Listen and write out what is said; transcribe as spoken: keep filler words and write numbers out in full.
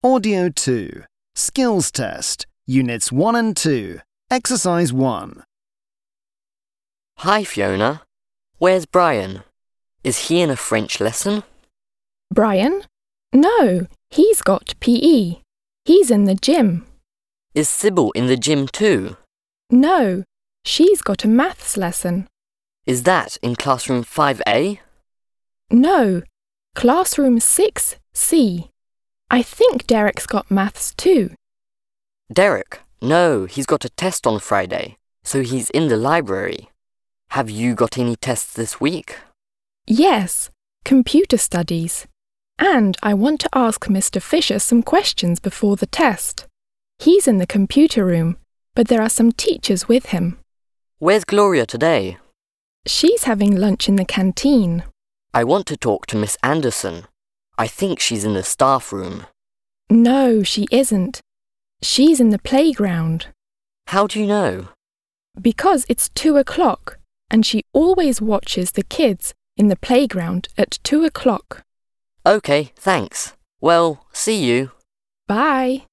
Audio two. Skills Test. Units one and two. Exercise one. Hi, Fiona. Where's Brian? Is he in a French lesson? Brian? No, he's got P E. He's in the gym. Is Sybil in the gym too? No, she's got a maths lesson. Is that in classroom five A? No, classroom six C. I think Derek's got maths too. Derek? No, he's got a test on Friday, so he's in the library. Have you got any tests this week? Yes, computer studies. And I want to ask Mister Fisher some questions before the test. He's in the computer room, but there are some teachers with him. Where's Gloria today? She's having lunch in the canteen. I want to talk to Miss Anderson. I think she's in the staff room. No, she isn't. She's in the playground. How do you know? Because it's two o'clock, and she always watches the kids in the playground at two o'clock. OK, thanks. Well, see you. Bye.